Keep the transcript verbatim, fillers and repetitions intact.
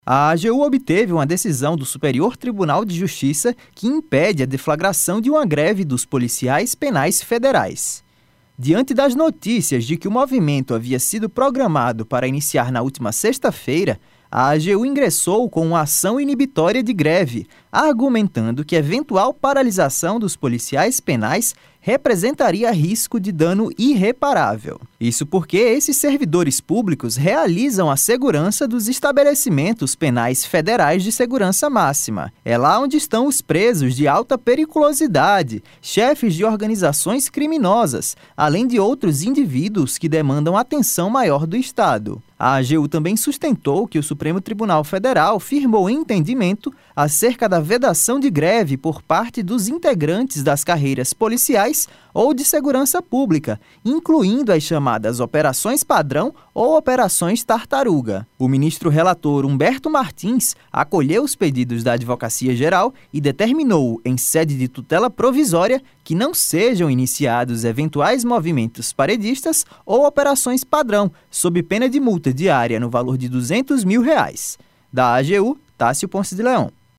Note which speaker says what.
Speaker 1: A AGU obteve uma decisão do Superior Tribunal de Justiça que impede a deflagração de uma greve dos policiais penais federais. Diante das notícias de que o movimento havia sido programado para iniciar na última sexta-feira, a AGU ingressou com uma ação inibitória de greve, argumentando que eventual paralisação dos policiais penais representaria risco de dano irreparável. Isso porque esses servidores públicos realizam a segurança dos estabelecimentos penais federais de segurança máxima. É lá onde estão os presos de alta periculosidade, chefes de organizações criminosas, além de outros indivíduos que demandam atenção maior do Estado. A AGU também sustentou que o Supremo Tribunal Federal firmou entendimento acerca da vedação de greve por parte dos integrantes das carreiras policiais ou de segurança pública, incluindo as chamadas operações padrão ou operações tartaruga. O ministro relator Humberto Martins acolheu os pedidos da Advocacia Geral e determinou, em sede de tutela provisória, que não sejam iniciados eventuais movimentos paredistas ou operações padrão, sob pena de multa diária no valor de duzentos mil reais. Da AGU, Tássio Ponce de Leão.